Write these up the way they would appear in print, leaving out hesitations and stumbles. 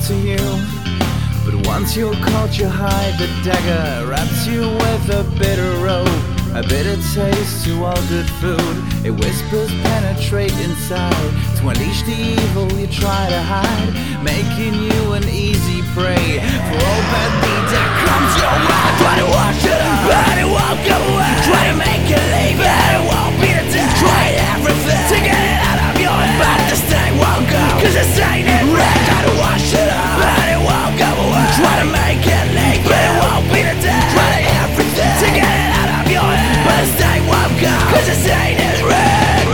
to you. But once you're caught, you hide the dagger, wraps you with a bitter rope, a bitter taste to all good food. It whispers penetrate inside to unleash the evil you try to hide, making you an easy prey for all bad deeds that comes your way. Try to wash it up, but it won't go away. Try to make it leave, but it won't be the day. Try everything to get it out of your head, but this thing won't go, cause this ain't it right. Try to wash it up, but it won't go away. Try to make it leave, but it won't be the day. Try everything to get it out of your head, but this thing won't go, cause this ain't it right.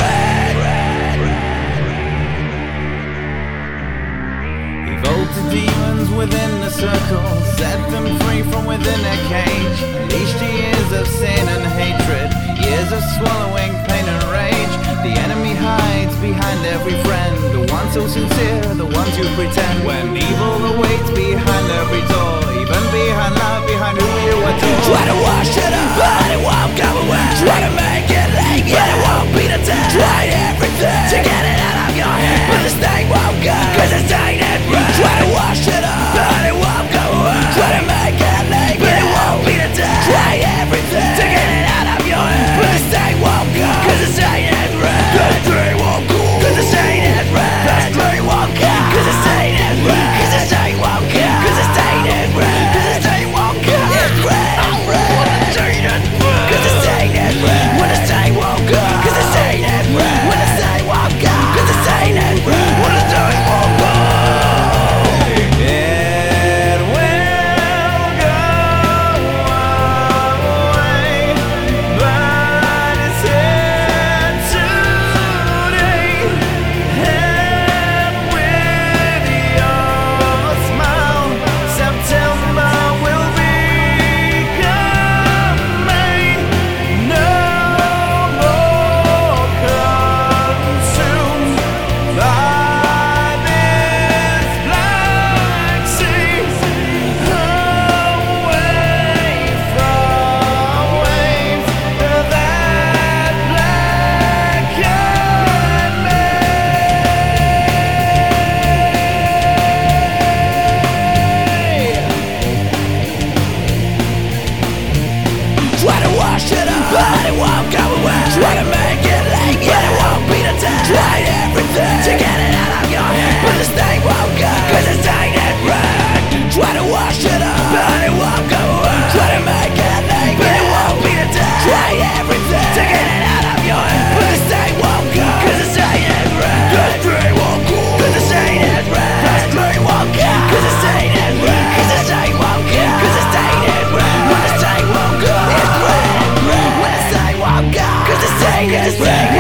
Evoke the demons within the circle, set them free from within their cage. Unleash the years of sin and hatred, years of swallowing pain and rage. The enemy hides behind every friend, the ones so sincere, the ones who pretend. When evil awaits behind every door, even behind love, behind who you adore. Try to wash it up, but it won't go away. Try to make it leave, but it won't be the day. Try everything to get it out of your head, but this thing won't go, cause this ain't it right. Try to wash it up, but it won't go away. Try to make it leave, but it won't be the day. Try everything to get it out of your head, but this thing won't go, cause this ain't it right. This thing won't go, cause this ain't it right. This thing won't go, cause this ain't it right. Cause this thing won't go, cause this ain't it right. Cause this thing won't go, it's right. Cause this ain't it right. When this thing won't go, cause this ain't it right. When this thing won't go, cause this ain't it right. When this thing won't go, it will go away, but it's here today. And with your smile, September will be coming. No more consumed by this black sea. Away from waves that blacken me. Try to wash it up, but it won't go away. Try to make it leave, but it won't be the day. Try everything to get it out of your head, but this thing won't go, cause this ain't it right. Try to wash it up, but it won't go away. Try to make it leave, but it won't be the day. Try everything to get it out of your head, but this thing won't go, cause this ain't it right. This thing won't go, cause this ain't it right. This thing won't go, cause this ain't it right. Cause this thing won't go, cause this ain't it right. When this thing won't go, it's right. When this thing won't go, cause this ain't it right.